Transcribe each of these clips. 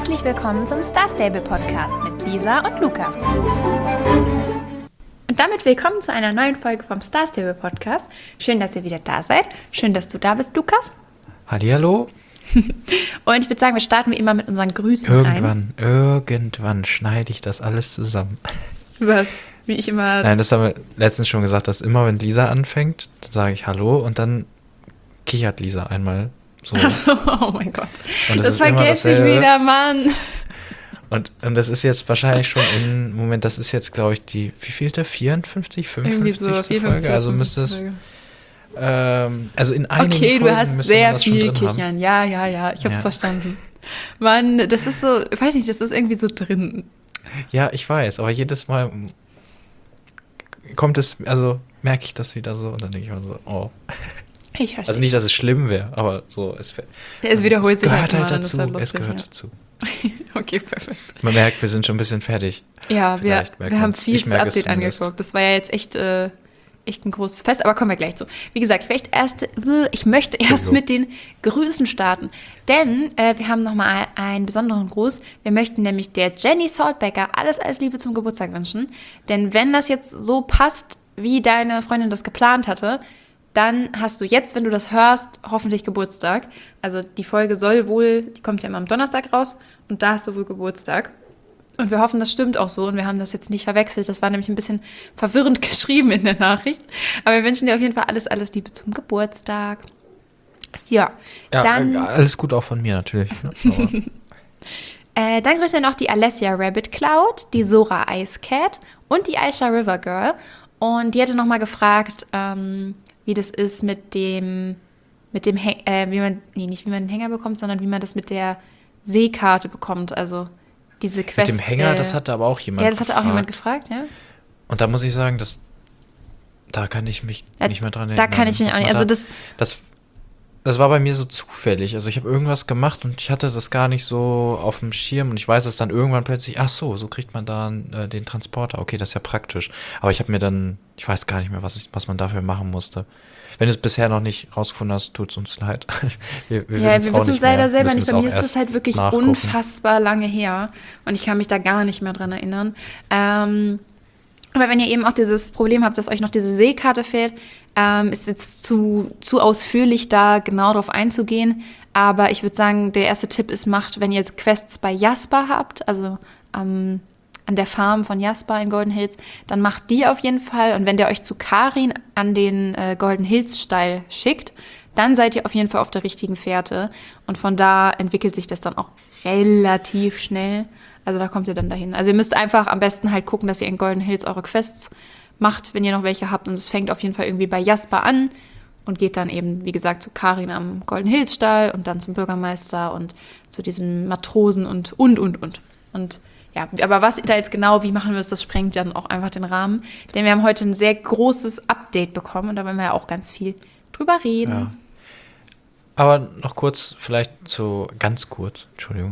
Herzlich willkommen zum Star Stable Podcast mit Lisa und Lukas. Und damit willkommen zu einer neuen Folge vom Star Stable Podcast. Schön, dass ihr wieder da seid. Schön, dass du da bist, Lukas. Hallihallo. Und ich würde sagen, wir starten wie immer mit unseren Grüßen rein. Irgendwann schneide ich das alles zusammen. Was? Wie ich immer... Nein, das haben wir letztens schon gesagt, dass immer, wenn Lisa anfängt, dann sage ich Hallo und dann kichert Lisa einmal so. Ach so, oh mein Gott. Und das vergesse ich wieder, Mann. Und das ist jetzt wahrscheinlich schon Moment, das ist jetzt, glaube ich, die, wie vielte? 54, 55. Irgendwie so, 54, Folge? Also müsste es, also in einigen okay, Folgen du hast sehr viel kichern. Ja, ich hab's verstanden. Mann, das ist so, ich weiß nicht, das ist irgendwie so drin. Ja, ich weiß, aber jedes Mal kommt es, also merke ich das wieder so und dann denke ich mir so, oh. Ich verstehe. Also nicht, dass es schlimm wäre, aber so, es wiederholt sich gehört halt dazu. immer, Es gehört dazu. Okay, perfekt. Man merkt, wir sind schon ein bisschen fertig. Ja, wir haben viel das Update angeguckt. Das war ja jetzt echt ein großes Fest, aber kommen wir gleich zu. Wie gesagt, ich möchte erst mit den Grüßen starten, denn wir haben nochmal einen besonderen Gruß. Wir möchten nämlich der Jenny Saltbecker alles Liebe zum Geburtstag wünschen, denn wenn das jetzt so passt, wie deine Freundin das geplant hatte, dann hast du jetzt, wenn du das hörst, hoffentlich Geburtstag. Also die Folge die kommt ja immer am Donnerstag raus und da hast du wohl Geburtstag. Und wir hoffen, das stimmt auch so und wir haben das jetzt nicht verwechselt. Das war nämlich ein bisschen verwirrend geschrieben in der Nachricht. Aber wir wünschen dir auf jeden Fall alles Liebe zum Geburtstag. Ja, dann... Alles gut auch von mir natürlich. Ne? Dann grüßen wir noch die Alessia Rabbit Cloud, die Sora Ice Cat und die Aisha River Girl. Und die hatte nochmal gefragt, wie das ist wie man den Hänger bekommt, sondern wie man das mit der Seekarte bekommt. Also diese Quest. Mit dem Hänger, das hatte aber auch jemand gefragt. Ja, das hatte auch jemand gefragt, ja. Und da muss ich sagen, da kann ich mich nicht mehr dran erinnern. Da kann ich mich auch nicht. Also das war bei mir so zufällig. Also ich habe irgendwas gemacht und ich hatte das gar nicht so auf dem Schirm und ich weiß es dann irgendwann plötzlich, ach so kriegt man da den Transporter. Okay, das ist ja praktisch. Aber ich habe mir dann, ich weiß gar nicht mehr, was man dafür machen musste. Wenn du es bisher noch nicht rausgefunden hast, tut es uns leid. wir wissen es leider selber nicht. Bei mir ist das halt wirklich unfassbar lange her und ich kann mich da gar nicht mehr dran erinnern. Aber wenn ihr eben auch dieses Problem habt, dass euch noch diese Seekarte fehlt, ist jetzt zu ausführlich da genau drauf einzugehen. Aber ich würde sagen, der erste Tipp ist, wenn ihr jetzt Quests bei Jasper habt, also an der Farm von Jasper in Golden Hills, dann macht die auf jeden Fall. Und wenn der euch zu Karin an den Golden Hills Steil schickt, dann seid ihr auf jeden Fall auf der richtigen Fährte. Und von da entwickelt sich das dann auch relativ schnell. Also da kommt ihr dann dahin. Also ihr müsst einfach am besten halt gucken, dass ihr in Golden Hills eure Quests macht, wenn ihr noch welche habt. Und es fängt auf jeden Fall irgendwie bei Jasper an und geht dann eben, wie gesagt, zu Karin am Golden Hills Stall und dann zum Bürgermeister und zu diesem Matrosen und. Und ja, aber was ihr da jetzt genau wie machen müsst, das sprengt dann auch einfach den Rahmen. Denn wir haben heute ein sehr großes Update bekommen und da wollen wir ja auch ganz viel drüber reden. Ja. Aber noch kurz, ganz kurz,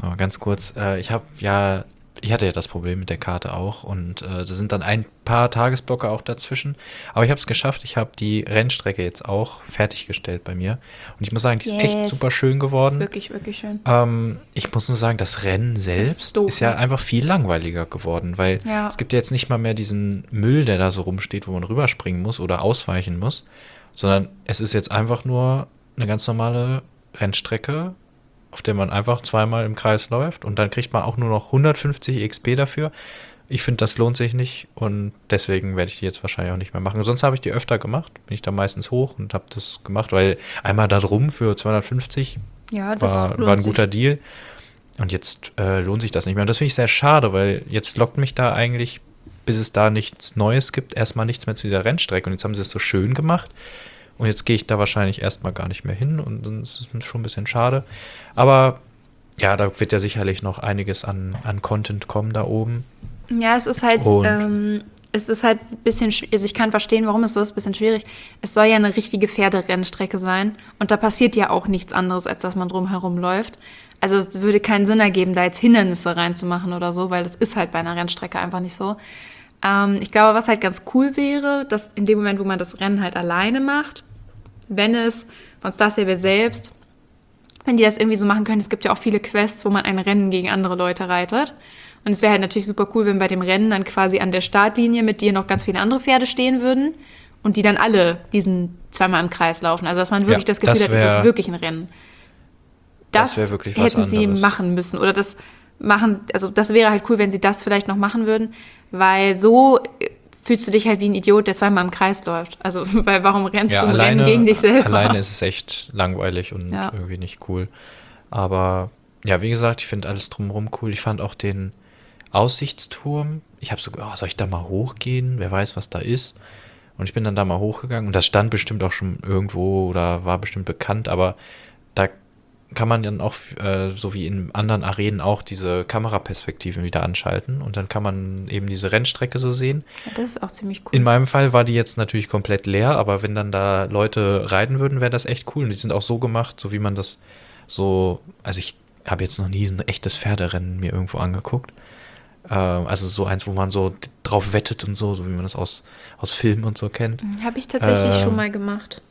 ich hatte ja das Problem mit der Karte auch und da sind dann ein paar Tagesblöcke auch dazwischen, aber ich habe es geschafft, ich habe die Rennstrecke jetzt auch fertiggestellt bei mir und ich muss sagen, die ist echt super schön geworden. Das ist wirklich, wirklich schön. Ich muss nur sagen, das Rennen selbst ist ja einfach viel langweiliger geworden, weil es gibt ja jetzt nicht mal mehr diesen Müll, der da so rumsteht, wo man rüberspringen muss oder ausweichen muss, sondern es ist jetzt einfach nur eine ganz normale Rennstrecke, auf der man einfach zweimal im Kreis läuft und dann kriegt man auch nur noch 150 XP dafür. Ich finde, das lohnt sich nicht und deswegen werde ich die jetzt wahrscheinlich auch nicht mehr machen. Sonst habe ich die öfter gemacht, bin ich da meistens hoch und habe das gemacht, weil einmal da drum für 250 war ein guter Deal und jetzt lohnt sich das nicht mehr. Und das finde ich sehr schade, weil jetzt lockt mich da eigentlich, bis es da nichts Neues gibt, erstmal nichts mehr zu dieser Rennstrecke und jetzt haben sie es so schön gemacht. Und jetzt gehe ich da wahrscheinlich erstmal gar nicht mehr hin und dann ist es schon ein bisschen schade. Aber ja, da wird ja sicherlich noch einiges an Content kommen da oben. Ja, es ist halt ein bisschen schwierig. Also ich kann verstehen, warum es so ist, ein bisschen schwierig. Es soll ja eine richtige Pferderennstrecke sein und da passiert ja auch nichts anderes, als dass man drumherum läuft. Also es würde keinen Sinn ergeben, da jetzt Hindernisse reinzumachen oder so, weil das ist halt bei einer Rennstrecke einfach nicht so. Ich glaube, was halt ganz cool wäre, dass in dem Moment, wo man das Rennen halt alleine macht, wenn es von Star Stable selbst wenn die das irgendwie so machen können, es gibt ja auch viele Quests, wo man ein Rennen gegen andere Leute reitet. Und es wäre halt natürlich super cool, wenn bei dem Rennen dann quasi an der Startlinie mit dir noch ganz viele andere Pferde stehen würden und die dann alle diesen zweimal im Kreis laufen. Also dass man wirklich das Gefühl hat, es ist wirklich ein Rennen. Das wirklich was hätten sie anderes. machen müssen. Oder das wäre halt cool, wenn sie das vielleicht noch machen würden, weil so fühlst du dich halt wie ein Idiot, der zweimal im Kreis läuft. Also, weil warum rennst du ein Rennen gegen dich selber? Alleine ist es echt langweilig und irgendwie nicht cool. Aber ja, wie gesagt, ich finde alles drumherum cool. Ich fand auch den Aussichtsturm. Ich habe so, soll ich da mal hochgehen? Wer weiß, was da ist. Und ich bin dann da mal hochgegangen. Und das stand bestimmt auch schon irgendwo oder war bestimmt bekannt. Aber da kann man dann auch, so wie in anderen Arenen auch, diese Kameraperspektiven wieder anschalten. Und dann kann man eben diese Rennstrecke so sehen. Ja, das ist auch ziemlich cool. In meinem Fall war die jetzt natürlich komplett leer. Aber wenn dann da Leute reiten würden, wäre das echt cool. Und die sind auch so gemacht, so wie man das so, also ich habe jetzt noch nie ein echtes Pferderennen mir irgendwo angeguckt. Also so eins, wo man so drauf wettet und so wie man das aus Filmen und so kennt. Habe ich tatsächlich schon mal gemacht.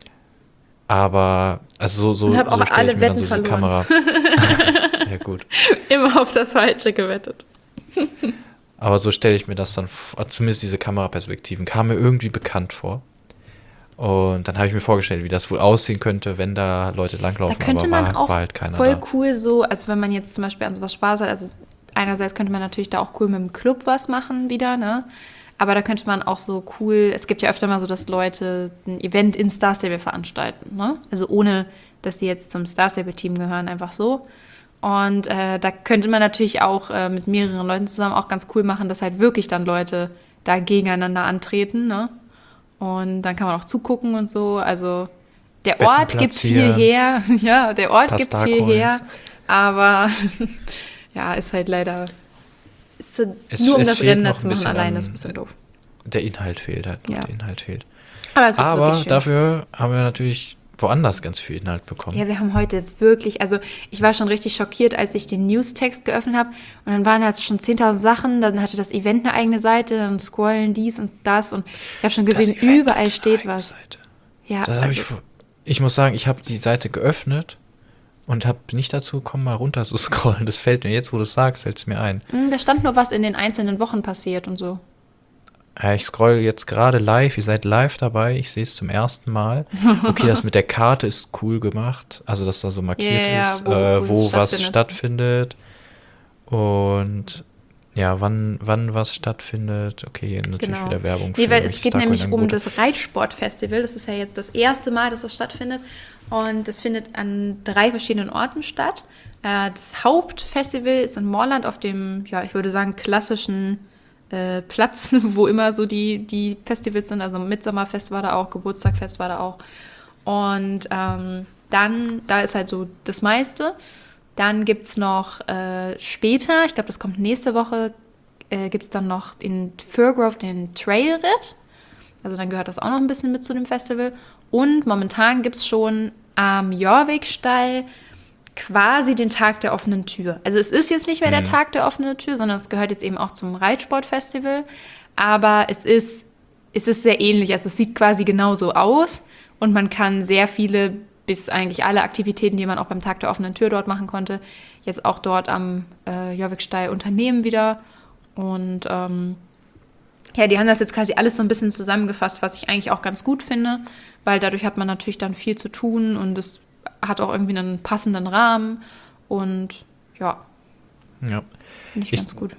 Aber, also so und habe auch stelle alle ich mir Wetten dann so verloren. die Kamera. Sehr gut. Immer auf das Falsche gewettet. Aber so stelle ich mir das dann, zumindest diese Kameraperspektiven, kamen mir irgendwie bekannt vor. Und dann habe ich mir vorgestellt, wie das wohl aussehen könnte, wenn da Leute langlaufen. Da könnte man auch war halt keiner voll da. cool so, also wenn man jetzt zum Beispiel an sowas Spaß hat, also einerseits könnte man natürlich da auch cool mit dem Club was machen wieder, ne? Aber da könnte man auch so cool, es gibt ja öfter mal so, dass Leute ein Event in Star Stable veranstalten, ne? Also ohne, dass sie jetzt zum Star Stable-Team gehören, einfach so. Und da könnte man natürlich auch mit mehreren Leuten zusammen auch ganz cool machen, dass halt wirklich dann Leute da gegeneinander antreten, ne? Und dann kann man auch zugucken und so. Also der Ort gibt viel her. Ja, der Ort gibt viel her. Aber ja, ist halt leider nur um das Rennen zu machen alleine ist ein bisschen doof. Der Inhalt fehlt halt. Ja. Der Inhalt fehlt. Aber es ist wirklich schön. Dafür haben wir natürlich woanders ganz viel Inhalt bekommen. Ja, wir haben heute wirklich, also ich war schon richtig schockiert, als ich den Newstext geöffnet habe und dann waren da schon 10.000 Sachen, dann hatte das Event eine eigene Seite, dann scrollen dies und das und ich habe schon gesehen, überall steht was. Seite. Ja, das ich muss sagen, ich habe die Seite geöffnet und habe nicht dazu gekommen, mal runter zu scrollen. Das fällt mir jetzt, wo du es sagst, fällt es mir ein. Da stand nur, was in den einzelnen Wochen passiert und so. Ich scroll jetzt gerade live, ihr seid live dabei, ich sehe es zum ersten Mal. Okay, das mit der Karte ist cool gemacht, also dass da so markiert ist, wo was stattfindet und ja, wann was stattfindet. Okay, natürlich wieder Werbung. Nee, weil es geht nämlich um das Reitsportfestival, das ist ja jetzt das erste Mal, dass das stattfindet und das findet an 3 verschiedenen Orten statt. Das Hauptfestival ist in Moorland auf dem, ja, ich würde sagen, klassischen Platz, wo immer so die Festivals sind, also Mitsommerfest war da auch, Geburtstagfest war da auch und dann, da ist halt so das meiste. Dann gibt es noch später, ich glaube, das kommt nächste Woche, gibt es dann noch in Firgrove den Trailritt, also dann gehört das auch noch ein bisschen mit zu dem Festival und momentan gibt es schon am Jorvikstall quasi den Tag der offenen Tür. Also es ist jetzt nicht mehr der Tag der offenen Tür, sondern es gehört jetzt eben auch zum Reitsportfestival. Aber es ist sehr ähnlich. Also es sieht quasi genauso aus und man kann sehr viele, bis eigentlich alle Aktivitäten, die man auch beim Tag der offenen Tür dort machen konnte, jetzt auch dort am Jorvikstall unternehmen wieder. Und ja, die haben das jetzt quasi alles so ein bisschen zusammengefasst, was ich eigentlich auch ganz gut finde, weil dadurch hat man natürlich dann viel zu tun und es hat auch irgendwie einen passenden Rahmen und ja. Finde ich ganz gut.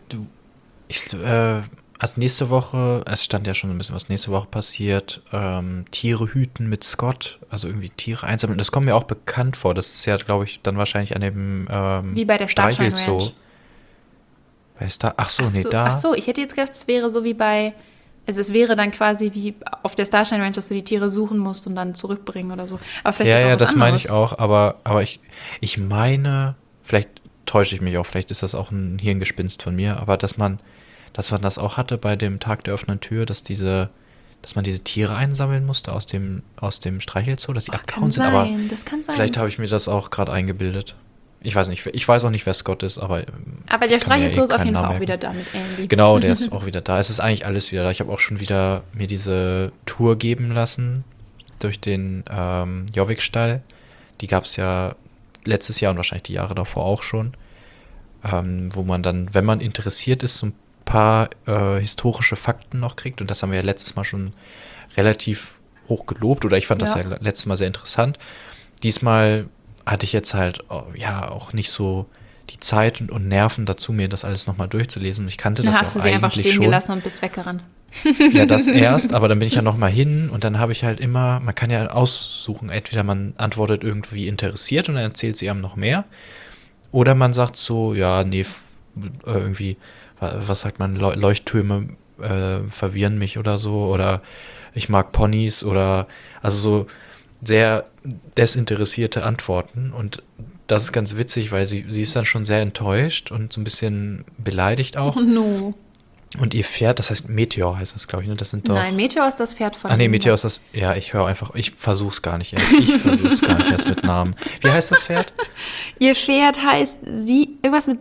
Also nächste Woche, es stand ja schon ein bisschen, was nächste Woche passiert, Tiere hüten mit Scott, also irgendwie Tiere einsammeln. Das kommt mir auch bekannt vor. Das ist ja, glaube ich, dann wahrscheinlich an dem wie bei der Starshine Ranch. Ach so, ich hätte jetzt gedacht, es wäre so wie bei, also es wäre dann quasi wie auf der Starshine Ranch, dass du die Tiere suchen musst und dann zurückbringen oder so. Aber vielleicht ist auch was das anderes. Meine ich auch, aber ich meine, vielleicht täusche ich mich auch, vielleicht ist das auch ein Hirngespinst von mir, aber dass man das auch hatte bei dem Tag der offenen Tür, dass man diese Tiere einsammeln musste aus dem Streichelzoo, dass die abgehauen sind. Aber das kann sein. Vielleicht habe ich mir das auch gerade eingebildet. Ich weiß nicht, ich weiß auch nicht, wer Scott ist, aber der Streichelzoo ist auf jeden Fall auch wieder da mit Andy. Genau, der ist auch wieder da. Es ist eigentlich alles wieder da. Ich habe auch schon wieder mir diese Tour geben lassen durch den Jorvikstall. Die gab es ja letztes Jahr und wahrscheinlich die Jahre davor auch schon, wo man dann, wenn man interessiert ist, so ein paar historische Fakten noch kriegt. Und das haben wir ja letztes Mal schon relativ hoch gelobt, oder ich fand das ja letztes Mal sehr interessant. Diesmal hatte ich jetzt halt auch nicht so die Zeit und Nerven dazu, mir das alles nochmal durchzulesen. Ich kannte das ja auch eigentlich schon. Dann hast du sie einfach stehen gelassen und bist weggerannt. Ja, das erst, aber dann bin ich ja nochmal hin und dann habe ich halt immer, man kann ja aussuchen, entweder man antwortet irgendwie interessiert und dann erzählt sie einem noch mehr, oder man sagt so, ja, nee, irgendwie, was sagt man, Leuchttürme verwirren mich oder so, oder ich mag Ponys, oder also so sehr desinteressierte Antworten, und das ist ganz witzig, weil sie ist dann schon sehr enttäuscht und so ein bisschen beleidigt auch. Oh no. Und ihr Pferd, das heißt Meteor, heißt das, glaube ich, ne? Das sind doch... Nein, Meteor ist das Pferd von... Meteor ist das... Ja, ich versuch's gar nicht erst. Ich versuch's gar nicht erst mit Namen. Wie heißt das Pferd? Ihr Pferd heißt irgendwas mit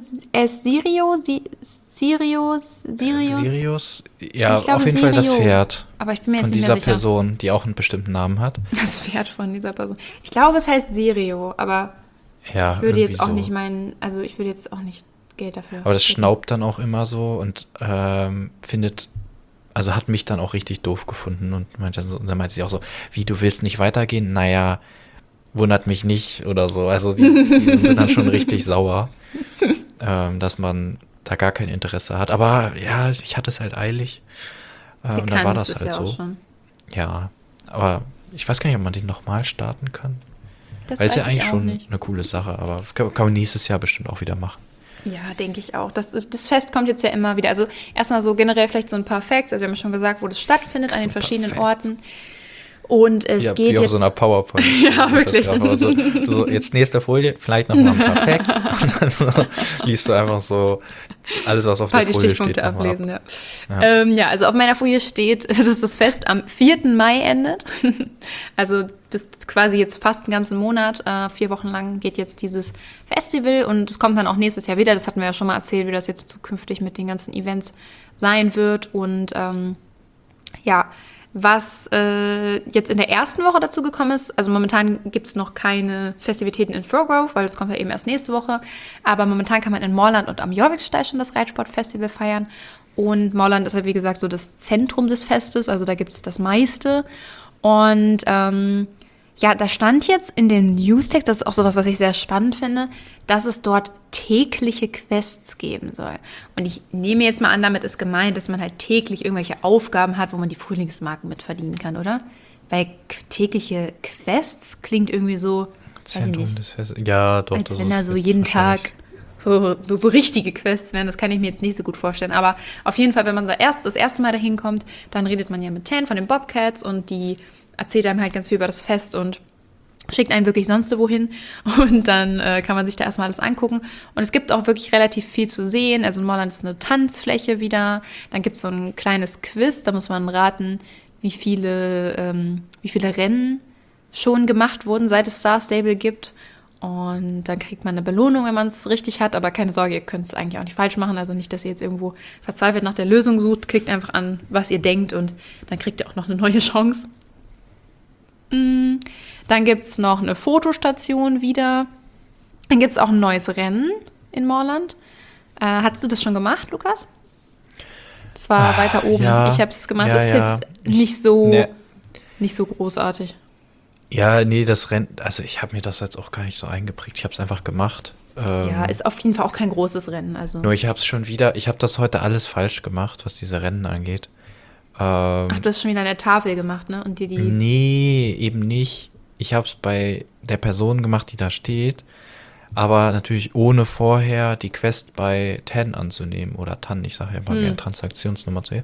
Sirius? Ja, auf jeden Fall das Pferd. Aber ich bin mir jetzt von nicht mehr dieser sicher. Person, die auch einen bestimmten Namen hat. Das Pferd von dieser Person. Ich glaube, es heißt Sirio, aber ja, ich würde jetzt auch nicht ich würde jetzt auch nicht Geld dafür. Aber das schnaubt dann auch immer so und hat mich dann auch richtig doof gefunden und dann meinte sie auch so, wie, du willst nicht weitergehen? Naja, wundert mich nicht oder so. Also die sind dann schon richtig sauer, dass man da gar kein Interesse hat. Aber ja, ich hatte es halt eilig. Und dann war das halt so. Schon. Ja, aber ich weiß gar nicht, ob man den nochmal starten kann. Weil es ja eigentlich schon eine coole Sache, aber kann man nächstes Jahr bestimmt auch wieder machen. Ja, denke ich auch. Das Fest kommt jetzt ja immer wieder. Also erstmal so generell vielleicht so ein paar Facts. Also wir haben ja schon gesagt, wo das stattfindet, an den verschiedenen Orten. Und es geht wie jetzt... auf so einer PowerPoint. Ja, wirklich. So, jetzt nächste Folie, vielleicht noch mal ein paar Facts. Und dann so, liest du einfach so alles, was auf der Folie steht. Die Stichpunkte ablesen, ja. Also auf meiner Folie steht, dass das Fest am 4. Mai endet. Also bis quasi jetzt fast einen ganzen Monat, 4 Wochen lang geht jetzt dieses Festival. Und es kommt dann auch nächstes Jahr wieder. Das hatten wir ja schon mal erzählt, wie das jetzt zukünftig mit den ganzen Events sein wird. Und was jetzt in der ersten Woche dazu gekommen ist, also momentan gibt es noch keine Festivitäten in Frogrove, weil das kommt ja eben erst nächste Woche, aber momentan kann man in Moorland und am Jorvikstein schon das Reitsportfestival feiern und Moorland ist ja wie gesagt so das Zentrum des Festes, also da gibt es das meiste und da stand jetzt in dem Newstext, das ist auch sowas, was ich sehr spannend finde, dass es dort tägliche Quests geben soll. Und ich nehme jetzt mal an, damit ist gemeint, dass man halt täglich irgendwelche Aufgaben hat, wo man die Frühlingsmarken mit verdienen kann, oder? Weil tägliche Quests klingt irgendwie so, Zentrum des Festes. Ja, doch. Als wenn da so jeden Tag so richtige Quests wären, das kann ich mir jetzt nicht so gut vorstellen. Aber auf jeden Fall, wenn man das erste Mal dahin kommt, dann redet man ja mit Tan von den Bobcats und die erzählt einem halt ganz viel über das Fest und schickt einen wirklich sonst wohin und dann kann man sich da erstmal alles angucken. Und es gibt auch wirklich relativ viel zu sehen. Also in Moorland ist eine Tanzfläche wieder. Dann gibt es so ein kleines Quiz, da muss man raten, wie viele Rennen schon gemacht wurden, seit es Star Stable gibt. Und dann kriegt man eine Belohnung, wenn man es richtig hat. Aber keine Sorge, ihr könnt es eigentlich auch nicht falsch machen. Also nicht, dass ihr jetzt irgendwo verzweifelt nach der Lösung sucht. Klickt einfach an, was ihr denkt und dann kriegt ihr auch noch eine neue Chance. Dann gibt es noch eine Fotostation wieder. Dann gibt es auch ein neues Rennen in Moorland. Hast du das schon gemacht, Lukas? Das war weiter oben. Ja, ich habe es gemacht. Das ist jetzt nicht so großartig. Ja, nee, das Rennen, also ich habe mir das jetzt auch gar nicht so eingeprägt. Ich habe es einfach gemacht. Ist auf jeden Fall auch kein großes Rennen. Also. Nur ich habe das heute alles falsch gemacht, was diese Rennen angeht. Ach, du hast schon wieder eine Tafel gemacht, ne? Und Nee, eben nicht. Ich habe es bei der Person gemacht, die da steht, aber natürlich ohne vorher die Quest bei Tan anzunehmen oder Tan, ich sage ja mal gerne Transaktionsnummer zu ihr.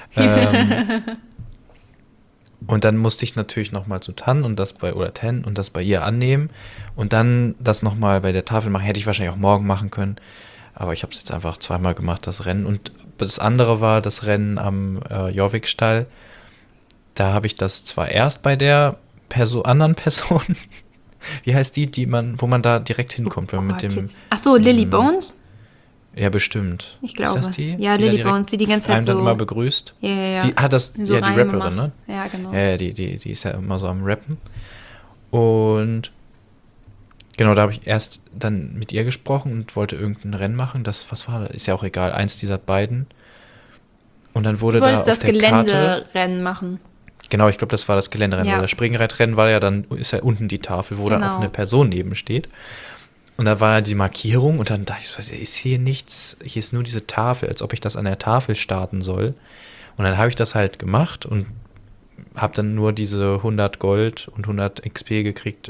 Und dann musste ich natürlich nochmal zu Tan und Tan und das bei ihr annehmen und dann das nochmal bei der Tafel machen. Hätte ich wahrscheinlich auch morgen machen können. Aber ich habe es jetzt einfach zweimal gemacht, das Rennen. Und das andere war das Rennen am Jorvikstall. Da habe ich das zwar erst bei der anderen Person, wie heißt wo man da direkt hinkommt. Wenn man mit dem, Achso, Lily Bones? Ja, bestimmt. Ich glaube. Ist das die? Ja, Lily Bones, die ganze Zeit so... dann immer begrüßt. Ja. Die hat das, so die Rapperin, ne? Ja, genau. Ja, die ist ja immer so am Rappen. Und Genau, da habe ich erst dann mit ihr gesprochen und wollte irgendein Rennen machen. Was war das? Ist ja auch egal, eins dieser beiden. Und dann wurde da auf das der Karte... Geländerennen machen. Genau, ich glaube, das war das Geländerennen. Ja. Das Springreitrennen war ja dann, ist ja unten die Tafel, wo dann auch eine Person neben steht. Und da war die Markierung und dann dachte ich so, ist hier nichts, hier ist nur diese Tafel, als ob ich das an der Tafel starten soll. Und dann habe ich das halt gemacht und habe dann nur diese 100 Gold und 100 XP gekriegt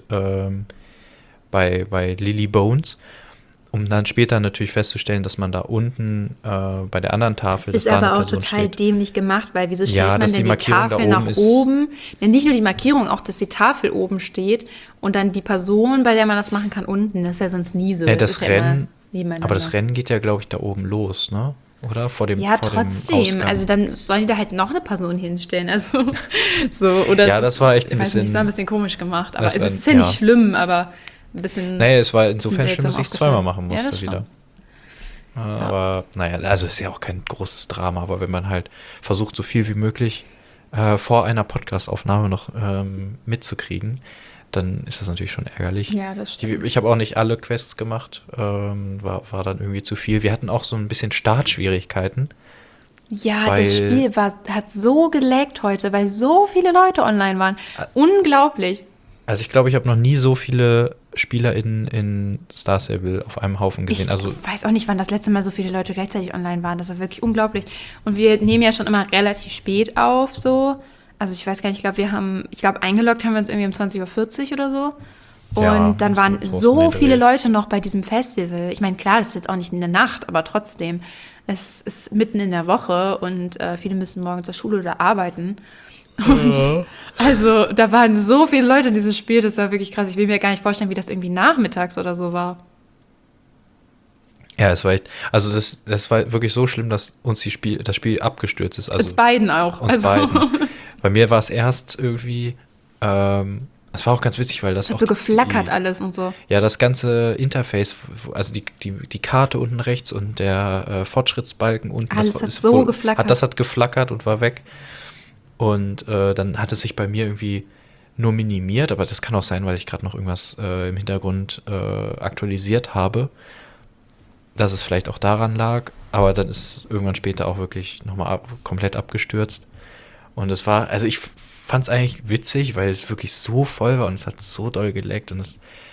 bei Lily Bones, um dann später natürlich festzustellen, dass man da unten bei der anderen Tafel, das ist da aber eine auch Person total steht. dämlich gemacht, weil wieso stellt man dass denn die Markierung Tafel da nach ist, oben? Denn nicht nur die Markierung, auch dass die Tafel oben steht und dann die Person, bei der man das machen kann, unten. Das ist ja sonst nie so. Das Rennen, ja aber das Rennen geht ja, glaube ich, da oben los, ne? Oder? Vor dem trotzdem. Ausgang. Also dann sollen die da halt noch eine Person hinstellen. Also so, oder ja, das war echt ein bisschen... Das war ein bisschen komisch gemacht. Aber es war, ist ja nicht schlimm, aber ein bisschen... Nee, es war insofern schlimm, dass ich es zweimal machen musste das wieder. Aber naja, also es ist ja auch kein großes Drama, aber wenn man halt versucht, so viel wie möglich vor einer Podcast-Aufnahme noch mitzukriegen, dann ist das natürlich schon ärgerlich. Ja, das stimmt. Ich habe auch nicht alle Quests gemacht, war dann irgendwie zu viel. Wir hatten auch so ein bisschen Startschwierigkeiten. Ja, das Spiel hat so gelaggt heute, weil so viele Leute online waren. Unglaublich. Also ich glaube, ich habe noch nie so viele Spieler in Star Stable auf einem Haufen gesehen. Ich weiß auch nicht, wann das letzte Mal so viele Leute gleichzeitig online waren. Das war wirklich unglaublich. Und wir nehmen ja schon immer relativ spät auf, so. Also ich weiß gar nicht, ich glaube, eingeloggt haben wir uns irgendwie um 20:40 Uhr oder so. Und dann waren so viele Leute noch bei diesem Festival. Ich meine, klar, das ist jetzt auch nicht in der Nacht, aber trotzdem, es ist mitten in der Woche und viele müssen morgen zur Schule oder arbeiten. Und also da waren so viele Leute in diesem Spiel, das war wirklich krass. Ich will mir gar nicht vorstellen, wie das irgendwie nachmittags oder so war. Ja, es war echt, also das war wirklich so schlimm, dass uns das Spiel abgestürzt ist. Also uns beiden auch. Beiden. Bei mir war es erst irgendwie, es war auch ganz witzig, weil das hat so geflackert alles und so. Ja, das ganze Interface, also die Karte unten rechts und der Fortschrittsbalken unten. Alles hat so geflackert. Das hat geflackert und war weg. Und dann hat es sich bei mir irgendwie nur minimiert, aber das kann auch sein, weil ich gerade noch irgendwas im Hintergrund aktualisiert habe, dass es vielleicht auch daran lag, aber dann ist es irgendwann später auch wirklich nochmal komplett abgestürzt. Und es war, also ich fand es eigentlich witzig, weil es wirklich so voll war und es hat so doll geleckt und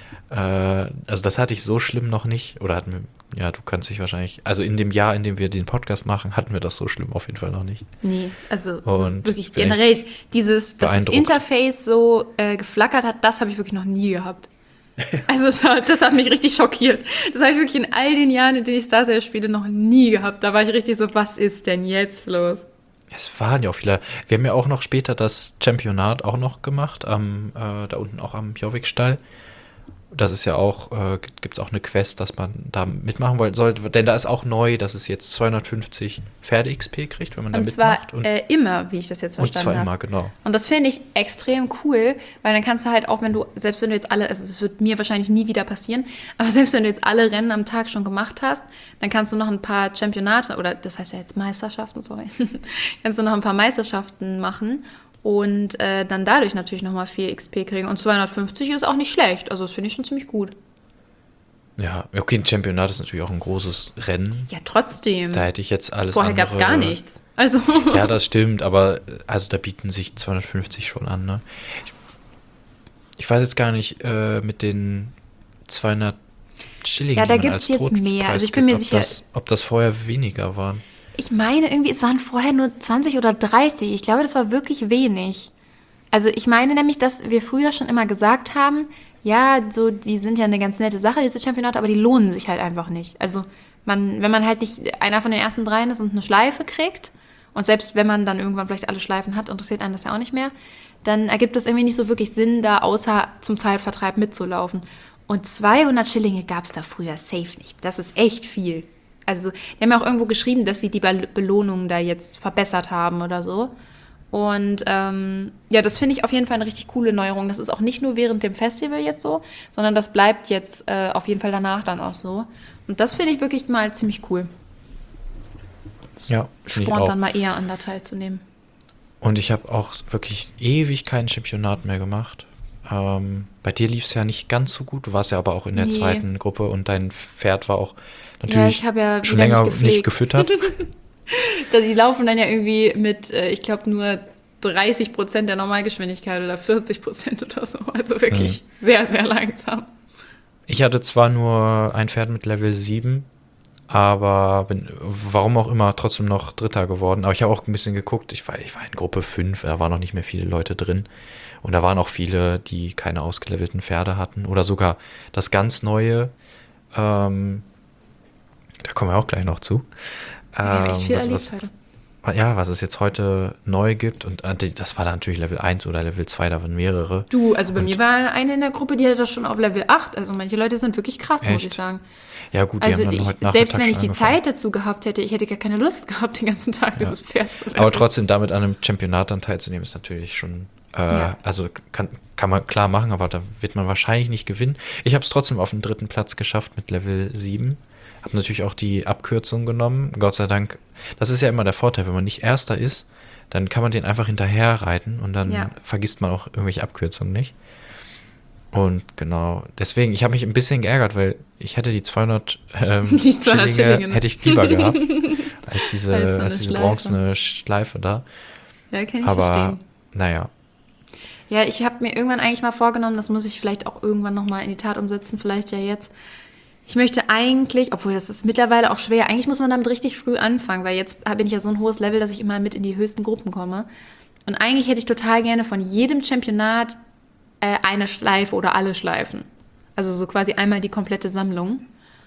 also das hatte ich so schlimm noch nicht, oder hatten wir, ja, du kannst dich wahrscheinlich, also in dem Jahr, in dem wir den Podcast machen, hatten wir das so schlimm auf jeden Fall noch nicht. Nee, also und wirklich generell dass das Interface so geflackert hat, das habe ich wirklich noch nie gehabt. Also das hat mich richtig schockiert. Das habe ich wirklich in all den Jahren, in denen ich Star Stable spiele, noch nie gehabt. Da war ich richtig so, was ist denn jetzt los? Es waren ja auch viele. Wir haben ja auch noch später das Championat auch noch gemacht, da unten auch am Jorvik-Stall. Das ist ja auch, gibt es auch eine Quest, dass man da mitmachen sollte, denn da ist auch neu, dass es jetzt 250 Pferde-XP kriegt, wenn man da mitmacht. Und zwar immer, wie ich das jetzt verstanden habe. Und zwar immer, genau. Und das finde ich extrem cool, weil dann kannst du halt auch, selbst wenn du jetzt alle, also das wird mir wahrscheinlich nie wieder passieren, aber selbst wenn du jetzt alle Rennen am Tag schon gemacht hast, dann kannst du noch ein paar Championate, oder das heißt ja jetzt Meisterschaften, sorry, kannst du noch ein paar Meisterschaften machen und dann dadurch natürlich nochmal viel XP kriegen. Und 250 ist auch nicht schlecht. Also das finde ich schon ziemlich gut. Ja, okay, ein Championat ist natürlich auch ein großes Rennen. Ja, trotzdem. Da hätte ich jetzt alles Vorher gab es gar nichts. Also. Ja, das stimmt, aber also da bieten sich 250 schon an, ne? Ich weiß jetzt gar nicht, mit den 200 Schilling, ja, da gibt es jetzt mehr. Also ich bin mir sicher, ob das vorher weniger waren. Ich meine irgendwie, es waren vorher nur 20 oder 30. Ich glaube, das war wirklich wenig. Also ich meine nämlich, dass wir früher schon immer gesagt haben, ja, so die sind ja eine ganz nette Sache, diese Championate, aber die lohnen sich halt einfach nicht. Also wenn man halt nicht einer von den ersten dreien ist und eine Schleife kriegt, und selbst wenn man dann irgendwann vielleicht alle Schleifen hat, interessiert einen das ja auch nicht mehr, dann ergibt es irgendwie nicht so wirklich Sinn, da außer zum Zeitvertreib mitzulaufen. Und 200 Schillinge gab es da früher safe nicht. Das ist echt viel. Also, die haben ja auch irgendwo geschrieben, dass sie die Belohnungen da jetzt verbessert haben oder so. Und ja, das finde ich auf jeden Fall eine richtig coole Neuerung. Das ist auch nicht nur während dem Festival jetzt so, sondern das bleibt jetzt auf jeden Fall danach dann auch so. Und das finde ich wirklich mal ziemlich cool. Das spornt dann mal eher an, da teilzunehmen. Und ich habe auch wirklich ewig kein Championat mehr gemacht. Bei dir lief es ja nicht ganz so gut. Du warst ja aber auch in der zweiten Gruppe und dein Pferd war auch natürlich schon länger nicht gefüttert. Die laufen dann ja irgendwie mit, ich glaube, nur 30% der Normalgeschwindigkeit oder 40% oder so. Also wirklich sehr, sehr langsam. Ich hatte zwar nur ein Pferd mit Level 7, aber bin, warum auch immer, trotzdem noch Dritter geworden. Aber ich habe auch ein bisschen geguckt. Ich war in Gruppe 5, da waren noch nicht mehr viele Leute drin. Und da waren auch viele, die keine ausgelevelten Pferde hatten. Oder sogar das ganz Neue. Da kommen wir auch gleich noch zu. Echt viel erlebt heute. Ja, was es jetzt heute neu gibt. Und das war dann natürlich Level 1 oder Level 2, da waren mehrere. Also bei mir war eine in der Gruppe, die hatte das schon auf Level 8. Also manche Leute sind wirklich krass, muss ich sagen. Ja gut, die haben dann heute Nachmittag selbst wenn ich die Zeit dazu gehabt hätte, ich hätte gar keine Lust gehabt, den ganzen Tag dieses Pferd zu lernen. Aber trotzdem damit an einem Championat dann teilzunehmen, ist natürlich schon, also kann man klar machen, aber da wird man wahrscheinlich nicht gewinnen. Ich habe es trotzdem auf den 3. Platz geschafft mit Level 7. Habe natürlich auch die Abkürzung genommen. Gott sei Dank, das ist ja immer der Vorteil, wenn man nicht Erster ist, dann kann man den einfach hinterher reiten und dann vergisst man auch irgendwelche Abkürzungen nicht. Und genau, deswegen, ich habe mich ein bisschen geärgert, weil ich hätte die 200 Schillinge hätte ich lieber gehabt, als diese bronzene Schleife da. Ja, kann ich verstehen. Naja. Ja, ich habe mir irgendwann eigentlich mal vorgenommen, das muss ich vielleicht auch irgendwann nochmal in die Tat umsetzen, vielleicht ja jetzt. Ich möchte eigentlich, obwohl das ist mittlerweile auch schwer, eigentlich muss man damit richtig früh anfangen, weil jetzt bin ich ja so ein hohes Level, dass ich immer mit in die höchsten Gruppen komme. Und eigentlich hätte ich total gerne von jedem Championat eine Schleife oder alle Schleifen. Also so quasi einmal die komplette Sammlung.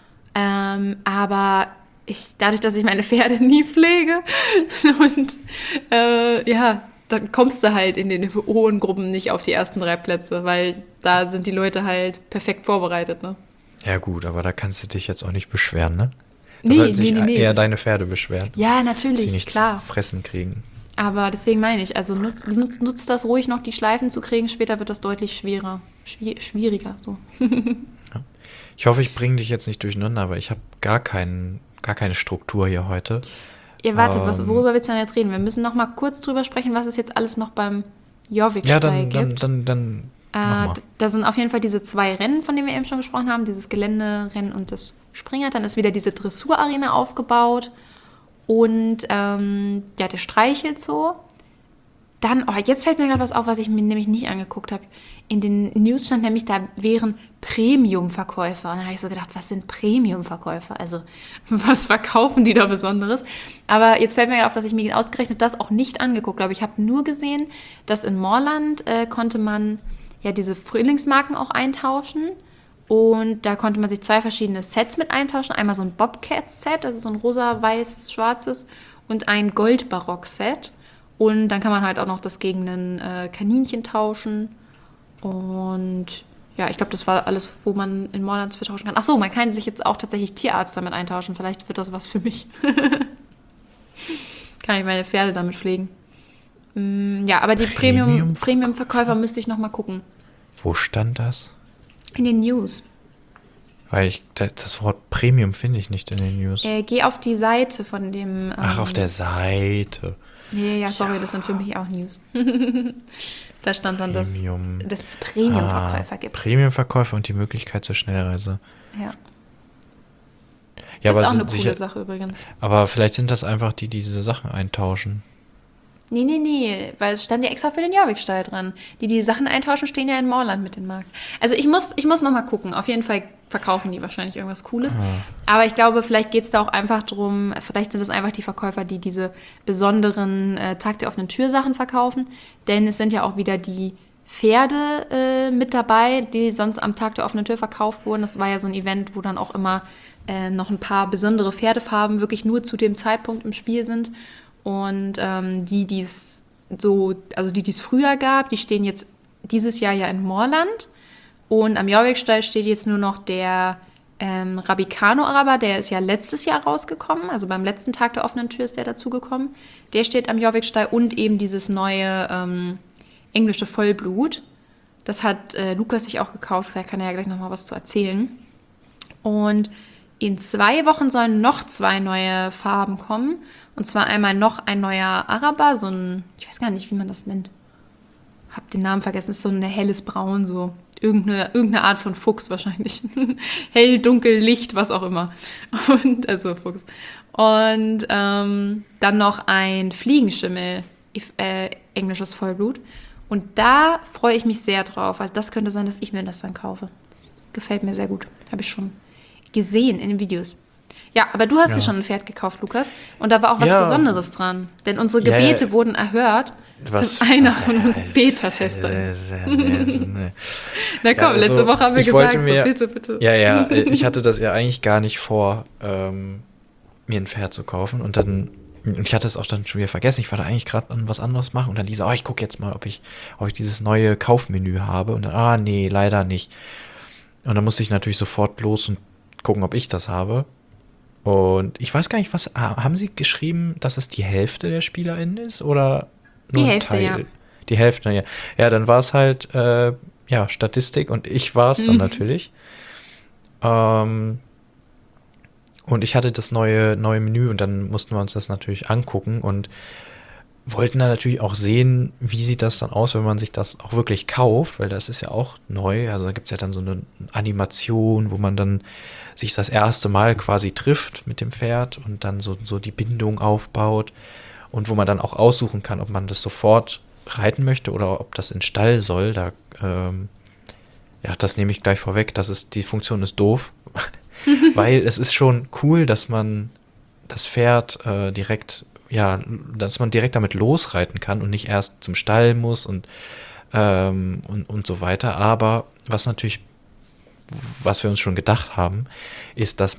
Aber dadurch, dass ich meine Pferde nie pflege und dann kommst du halt in den hohen Gruppen nicht auf die ersten 3 Plätze, weil da sind die Leute halt perfekt vorbereitet, ne? Ja gut, aber da kannst du dich jetzt auch nicht beschweren, ne? Da sollten sich eher deine Pferde beschweren. Ja, natürlich, dass sie nichts klar. zu fressen kriegen. Aber deswegen meine ich, also nutzt das ruhig noch, die Schleifen zu kriegen. Später wird das deutlich schwieriger. So. Ja. Ich hoffe, ich bringe dich jetzt nicht durcheinander, aber ich habe gar keine Struktur hier heute. Ja, warte, worüber willst du denn jetzt reden? Wir müssen noch mal kurz drüber sprechen, was es jetzt alles noch beim Jorviksteig gibt. Dann da sind auf jeden Fall diese 2 Rennen, von denen wir eben schon gesprochen haben, dieses Geländerennen und das Springrad. Dann ist wieder diese Dressurarena aufgebaut und der Streichelzoo. Dann, jetzt fällt mir gerade was auf, was ich mir nämlich nicht angeguckt habe. In den News stand nämlich, da wären Premium-Verkäufer. Und dann habe ich so gedacht, was sind Premium-Verkäufer? Also, was verkaufen die da Besonderes? Aber jetzt fällt mir gerade auf, dass ich mir ausgerechnet das auch nicht angeguckt habe. Ich habe nur gesehen, dass in Moorland konnte man ja diese Frühlingsmarken auch eintauschen. Und da konnte man sich 2 verschiedene Sets mit eintauschen. Einmal so ein Bobcat-Set, also so ein rosa-weiß-schwarzes, und ein Gold-Barock-Set. Und dann kann man halt auch noch das gegen ein Kaninchen tauschen. Und ja, ich glaube, das war alles, wo man in Moorland für tauschen kann. Achso, man kann sich jetzt auch tatsächlich Tierarzt damit eintauschen. Vielleicht wird das was für mich. Kann ich meine Pferde damit pflegen. Ja, aber die Premium-Verkäufer müsste ich noch mal gucken. Wo stand das? In den News. Weil das Wort Premium finde ich nicht in den News. Geh auf die Seite von dem... Ach, auf der Seite. Ja, sorry, das sind für mich auch News. Da stand dann, dass es Premium-Verkäufer gibt. Premium-Verkäufer und die Möglichkeit zur Schnellreise. Ja. Ja, das ist aber auch eine coole Sache übrigens. Aber vielleicht sind das einfach die diese Sachen eintauschen. Nee, weil es stand ja extra für den Jorvikstall dran. Die Sachen eintauschen, stehen ja in Moorland mit dem Markt. Also ich muss noch mal gucken. Auf jeden Fall verkaufen die wahrscheinlich irgendwas Cooles. Aber ich glaube, vielleicht geht es da auch einfach drum, vielleicht sind das einfach die Verkäufer, die diese besonderen Tag der offenen Tür Sachen verkaufen. Denn es sind ja auch wieder die Pferde mit dabei, die sonst am Tag der offenen Tür verkauft wurden. Das war ja so ein Event, wo dann auch immer noch ein paar besondere Pferdefarben wirklich nur zu dem Zeitpunkt im Spiel sind. Und die es früher gab, die stehen jetzt dieses Jahr ja in Moorland. Und am Jorvikstall steht jetzt nur noch der Rabicano-Araber, der ist ja letztes Jahr rausgekommen. Also beim letzten Tag der offenen Tür ist der dazugekommen. Der steht am Jorvikstall und eben dieses neue englische Vollblut. Das hat Lukas sich auch gekauft, da kann er ja gleich nochmal was zu erzählen. Und in 2 Wochen sollen noch 2 neue Farben kommen. Und zwar einmal noch ein neuer Araber, so ein, ich weiß gar nicht, wie man das nennt. habe den Namen vergessen, ist so ein helles Braun, so irgendeine Art von Fuchs wahrscheinlich. Hell, dunkel, Licht, was auch immer. Und also Fuchs. Und dann noch ein Fliegensschimmel, englisches Vollblut. Und da freue ich mich sehr drauf, weil das könnte sein, dass ich mir das dann kaufe. Das gefällt mir sehr gut. Habe ich schon gesehen in den Videos. Ja, aber du hast dir schon ein Pferd gekauft, Lukas. Und da war auch was Besonderes dran. Denn unsere Gebete wurden erhört, dass einer von uns Beta-Tester ist. Na komm, letzte Woche haben wir gesagt, so bitte. Ja, ich hatte das ja eigentlich gar nicht vor, mir ein Pferd zu kaufen. Und ich hatte es auch dann schon wieder vergessen. Ich war da eigentlich gerade an was anderes machen. Und dann Lisa, ich gucke jetzt mal, ob ich dieses neue Kaufmenü habe. Und dann, nee, leider nicht. Und dann musste ich natürlich sofort los und gucken, ob ich das habe. Und ich weiß gar nicht, haben Sie geschrieben, dass es die Hälfte der SpielerInnen ist? Oder nur die Hälfte, Teil? ja. Die Hälfte, ja. Ja, dann war es halt, Statistik und ich war es dann natürlich. Und ich hatte das neue Menü und dann mussten wir uns das natürlich angucken und wollten dann natürlich auch sehen, wie sieht das dann aus, wenn man sich das auch wirklich kauft, weil das ist ja auch neu. Also da gibt es ja dann so eine Animation, wo man dann sich das erste Mal quasi trifft mit dem Pferd und dann so die Bindung aufbaut und wo man dann auch aussuchen kann, ob man das sofort reiten möchte oder ob das in den Stall soll. Das nehme ich gleich vorweg. Die Funktion ist doof, weil es ist schon cool, dass man das Pferd dass man direkt damit losreiten kann und nicht erst zum Stall muss und so weiter. Aber was wir uns schon gedacht haben, ist, dass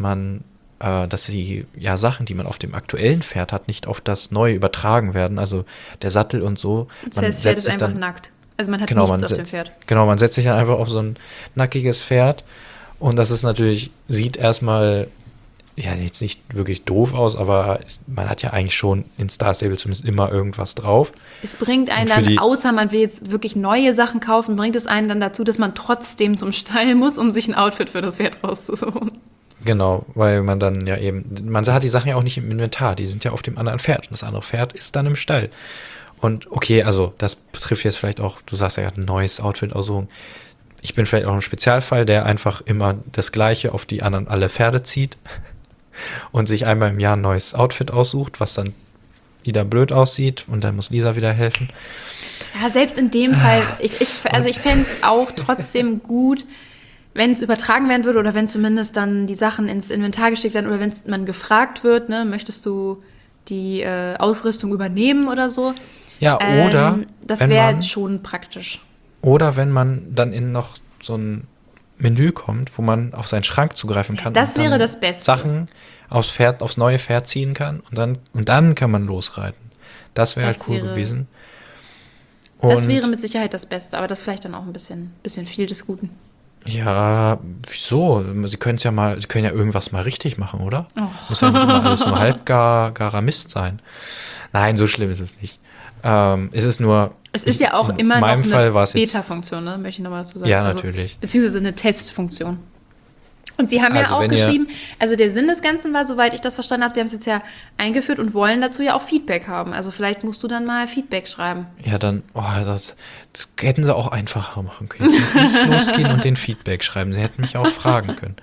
die Sachen, die man auf dem aktuellen Pferd hat, nicht auf das neue übertragen werden. Also der Sattel und so. Das Pferd ist einfach nackt. Also man hat nichts auf dem Pferd. Genau, man setzt sich dann einfach auf so ein nackiges Pferd. Und das ist natürlich, sieht erstmal jetzt nicht wirklich doof aus, aber man hat ja eigentlich schon in Star Stable zumindest immer irgendwas drauf. Es bringt einen dann, außer man will jetzt wirklich neue Sachen kaufen, bringt es einen dann dazu, dass man trotzdem zum Stall muss, um sich ein Outfit für das Pferd rauszusuchen. Genau, weil man dann man hat die Sachen ja auch nicht im Inventar, die sind ja auf dem anderen Pferd und das andere Pferd ist dann im Stall. Und okay, also das betrifft jetzt vielleicht auch, du sagst ja gerade ein neues Outfit aussuchen. Ich bin vielleicht auch ein Spezialfall, der einfach immer das Gleiche auf die anderen alle Pferde zieht und sich einmal im Jahr ein neues Outfit aussucht, was dann wieder blöd aussieht und dann muss Lisa wieder helfen. Ja, selbst in dem Fall, ich fände es auch trotzdem gut, wenn es übertragen werden würde oder wenn zumindest dann die Sachen ins Inventar geschickt werden oder wenn man gefragt wird, ne, möchtest du die Ausrüstung übernehmen oder so. Ja, oder das wäre schon praktisch. Oder wenn man dann in noch so ein Menü kommt, wo man auf seinen Schrank zugreifen kann. Das wäre das Beste. Sachen aufs neue Pferd ziehen kann und dann kann man losreiten. Das wäre halt cool gewesen. Das wäre mit Sicherheit das Beste, aber das vielleicht dann auch ein bisschen viel des Guten. Ja, wieso? Sie können ja irgendwas mal richtig machen, oder? Oh. Muss ja nicht immer alles nur halbgarer Mist sein. Nein, so schlimm ist es nicht. Es ist ja auch immer noch eine Beta-Funktion, ne? Möchte ich nochmal dazu sagen. Ja, natürlich. Beziehungsweise eine Testfunktion. Und Sie haben ja auch geschrieben, also der Sinn des Ganzen war, soweit ich das verstanden habe, Sie haben es jetzt ja eingeführt und wollen dazu ja auch Feedback haben. Also vielleicht musst du dann mal Feedback schreiben. Ja, dann, das hätten Sie auch einfacher machen können. Jetzt muss ich losgehen und den Feedback schreiben. Sie hätten mich auch fragen können.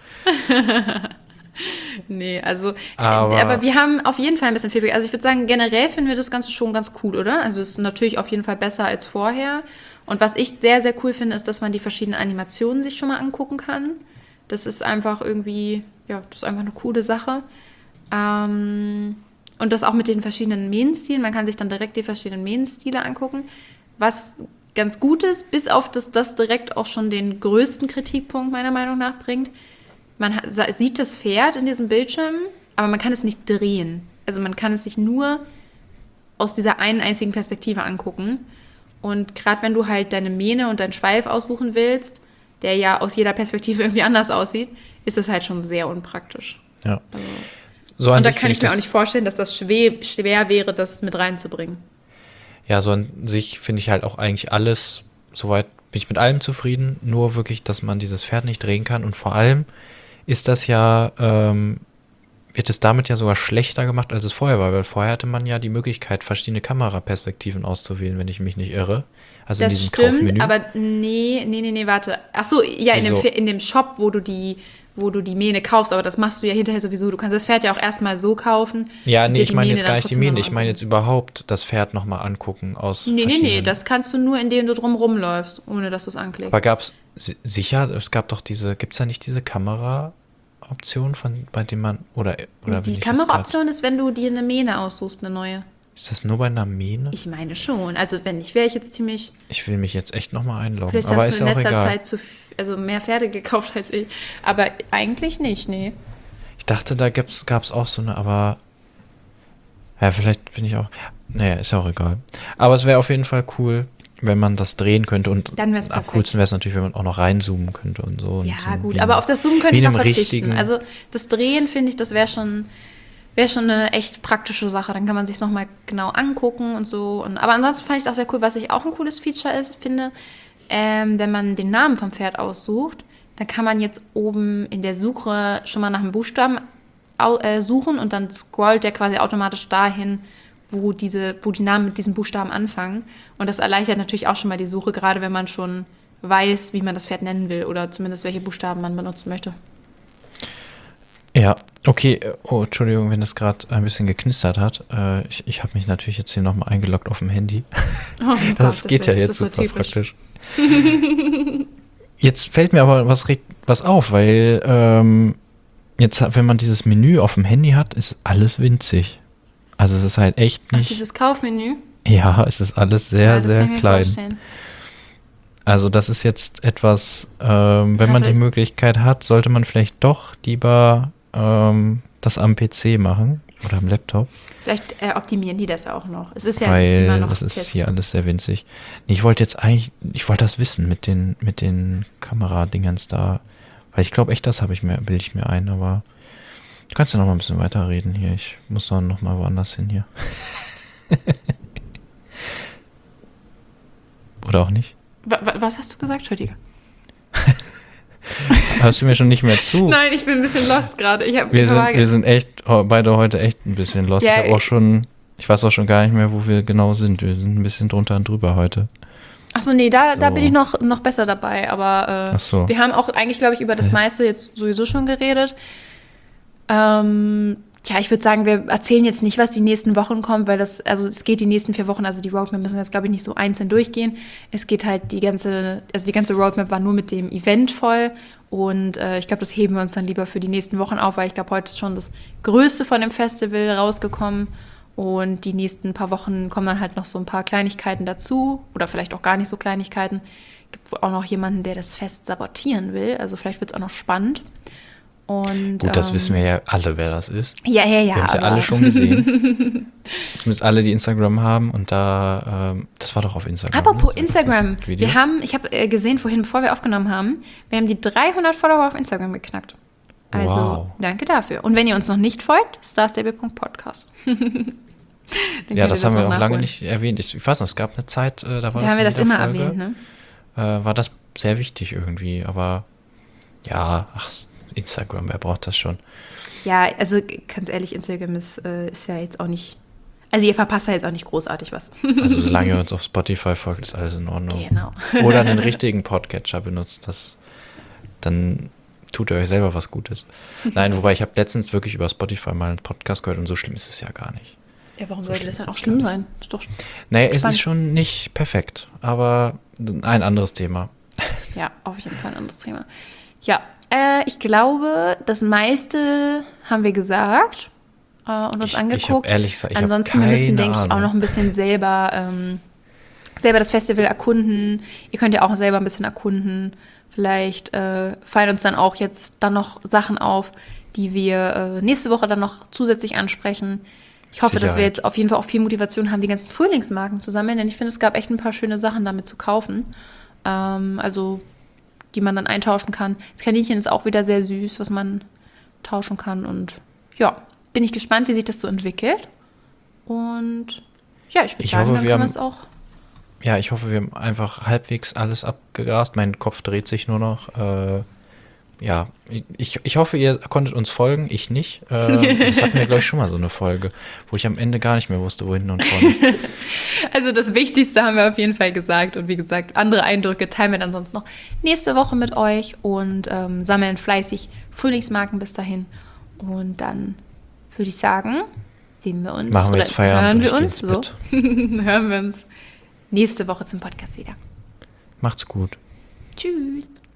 Nee, also, aber wir haben auf jeden Fall ein bisschen Feedback. Also ich würde sagen, generell finden wir das Ganze schon ganz cool, oder? Also es ist natürlich auf jeden Fall besser als vorher. Und was ich sehr, sehr cool finde, ist, dass man die verschiedenen Animationen sich schon mal angucken kann. Das ist einfach irgendwie, das ist einfach eine coole Sache. Und das auch mit den verschiedenen Mähnenstilen. Man kann sich dann direkt die verschiedenen Mähnenstile angucken. Was ganz gut ist, bis auf das direkt auch schon den größten Kritikpunkt meiner Meinung nach bringt. Man sieht das Pferd in diesem Bildschirm, aber man kann es nicht drehen. Also man kann es sich nur aus dieser einen einzigen Perspektive angucken. Und gerade wenn du halt deine Mähne und deinen Schweif aussuchen willst, der ja aus jeder Perspektive irgendwie anders aussieht, ist das halt schon sehr unpraktisch. Ja. Also, und da kann ich mir auch nicht vorstellen, dass das schwer wäre, das mit reinzubringen. Ja, so an sich finde ich halt auch eigentlich alles, soweit bin ich mit allem zufrieden, nur wirklich, dass man dieses Pferd nicht drehen kann und vor allem ist das ja, wird es damit ja sogar schlechter gemacht, als es vorher war, weil vorher hatte man ja die Möglichkeit, verschiedene Kameraperspektiven auszuwählen, wenn ich mich nicht irre. Also das in diesem stimmt, Kaufmenü. aber nee, warte. Ach so, ja, in dem Shop, wo du die Mähne kaufst, aber das machst du ja hinterher sowieso. Du kannst das Pferd ja auch erstmal so kaufen. Ja, nee, ich meine jetzt gar nicht die Mähne. Ich meine jetzt überhaupt das Pferd nochmal angucken aus Nee, das kannst du nur, indem du drum rumläufst, ohne dass du es anklickst. Aber gibt's da nicht diese Kamera-Option, bei dem man, oder die Kamera-Option ist, wenn du dir eine Mähne aussuchst, eine neue. Ist das nur bei einer Mähne? Ich meine schon. Also wenn nicht, wäre ich jetzt ziemlich... Ich will mich jetzt echt nochmal einloggen. Vielleicht aber hast ist du in auch letzter egal. Zeit mehr Pferde gekauft als ich. Aber eigentlich nicht, nee. Ich dachte, da gab's auch so eine, aber... Ja, vielleicht bin ich auch... Naja, ist ja auch egal. Aber es wäre auf jeden Fall cool, wenn man das drehen könnte. Und dann wär's am coolsten wäre es natürlich, wenn man auch noch reinzoomen könnte und so. Ja, und so gut. Aber auf das Zoomen könnte ich noch verzichten. Richtigen... Also das Drehen, finde ich, das wäre schon eine echt praktische Sache. Dann kann man sich es nochmal genau angucken und so. Aber ansonsten fand ich es auch sehr cool, was ich auch ein cooles Feature finde, wenn man den Namen vom Pferd aussucht, dann kann man jetzt oben in der Suche schon mal nach einem Buchstaben suchen und dann scrollt der quasi automatisch dahin, wo die Namen mit diesem Buchstaben anfangen. Und das erleichtert natürlich auch schon mal die Suche, gerade wenn man schon weiß, wie man das Pferd nennen will oder zumindest welche Buchstaben man benutzen möchte. Ja, okay. Oh, Entschuldigung, wenn das gerade ein bisschen geknistert hat. Ich habe mich natürlich jetzt hier nochmal eingeloggt auf dem Handy. Oh das Gott, geht ja jetzt so super praktisch. Jetzt fällt mir aber was auf, weil jetzt, wenn man dieses Menü auf dem Handy hat, ist alles winzig. Also es ist halt echt nicht... Ach, dieses Kaufmenü? Ja, es ist alles sehr, sehr klein. Vorstellen. Also das ist jetzt etwas, wenn man die Möglichkeit hat, sollte man vielleicht doch lieber das am PC machen oder am Laptop. Vielleicht optimieren die das auch noch. Es ist ja weil immer noch das ist hier alles sehr winzig. Nee, ich wollte das wissen mit den Kameradingens da. Weil ich glaube echt, bilde ich mir ein, aber du kannst ja noch mal ein bisschen weiterreden hier. Ich muss dann noch mal woanders hin hier. Oder auch nicht? Was hast du gesagt? Entschuldige. Hörst du mir schon nicht mehr zu? Nein, ich bin ein bisschen lost gerade. Wir sind echt, beide heute echt ein bisschen lost. Ja, ich weiß auch schon gar nicht mehr, wo wir genau sind. Wir sind ein bisschen drunter und drüber heute. Achso, nee, da bin ich noch besser dabei. Aber wir haben auch eigentlich, glaube ich, über das meiste jetzt sowieso schon geredet. Ja, ich würde sagen, wir erzählen jetzt nicht, was die nächsten Wochen kommt, weil es geht die nächsten 4 Wochen, also die Roadmap müssen wir jetzt, glaube ich, nicht so einzeln durchgehen. Es geht halt die ganze Roadmap war nur mit dem Event voll und ich glaube, das heben wir uns dann lieber für die nächsten Wochen auf, weil ich glaube, heute ist schon das Größte von dem Festival rausgekommen und die nächsten paar Wochen kommen dann halt noch so ein paar Kleinigkeiten dazu oder vielleicht auch gar nicht so Kleinigkeiten. Gibt wohl auch noch jemanden, der das Fest sabotieren will, also vielleicht wird es auch noch spannend. Und, gut, das wissen wir ja alle, wer das ist. Ja. Wir haben es ja alle schon gesehen. Zumindest alle, die Instagram haben. Und das war doch auf Instagram. Apropos Instagram. Ich habe gesehen vorhin, bevor wir aufgenommen haben, wir haben die 300 Follower auf Instagram geknackt. Also, wow. Danke dafür. Und wenn ihr uns noch nicht folgt, starstable.podcast. Ja, das haben wir auch lange nicht erwähnt. Ich weiß noch, es gab eine Zeit, da war das haben wir das immer Folge, erwähnt, ne? War das sehr wichtig irgendwie. Aber ja, Instagram, wer braucht das schon? Ja, also ganz ehrlich, Instagram ist ja jetzt auch nicht... Also ihr verpasst ja jetzt auch nicht großartig was. Also solange ihr uns auf Spotify folgt, ist alles in Ordnung. Genau. Oder einen richtigen Podcatcher benutzt, dann tut ihr euch selber was Gutes. Nein, wobei ich habe letztens wirklich über Spotify mal einen Podcast gehört und so schlimm ist es ja gar nicht. Ja, warum sollte das dann auch schlimm sein? Ist doch naja, es ist schon nicht perfekt, aber ein anderes Thema. Ja, auf jeden Fall ein anderes Thema. Ja, ich glaube, das meiste haben wir gesagt und uns angeguckt. Ich habe ehrlich gesagt, ansonsten wir müssen, denke ich, auch noch ein bisschen selber das Festival erkunden. Ihr könnt ja auch selber ein bisschen erkunden. Vielleicht fallen uns dann auch jetzt dann noch Sachen auf, die wir nächste Woche dann noch zusätzlich ansprechen. Ich hoffe, dass wir jetzt auf jeden Fall auch viel Motivation haben, die ganzen Frühlingsmarken zu sammeln, denn ich finde, es gab echt ein paar schöne Sachen damit zu kaufen. Die man dann eintauschen kann. Das Kaninchen ist auch wieder sehr süß, was man tauschen kann. Und ja, bin ich gespannt, wie sich das so entwickelt. Und ja, ich würde sagen, dann können wir es auch. Ja, ich hoffe, wir haben einfach halbwegs alles abgegrast. Mein Kopf dreht sich nur noch. ja, ich hoffe, ihr konntet uns folgen, ich nicht. Das hatten wir, glaube ich, schon mal so eine Folge, wo ich am Ende gar nicht mehr wusste, wo hinten und vorne ist. Also das Wichtigste haben wir auf jeden Fall gesagt. Und wie gesagt, andere Eindrücke teilen wir dann sonst noch nächste Woche mit euch und sammeln fleißig Frühlingsmarken bis dahin. Und dann würde ich sagen, sehen wir uns. Machen wir jetzt Feierabend. Hören wir uns nächste Woche zum Podcast wieder. Macht's gut. Tschüss.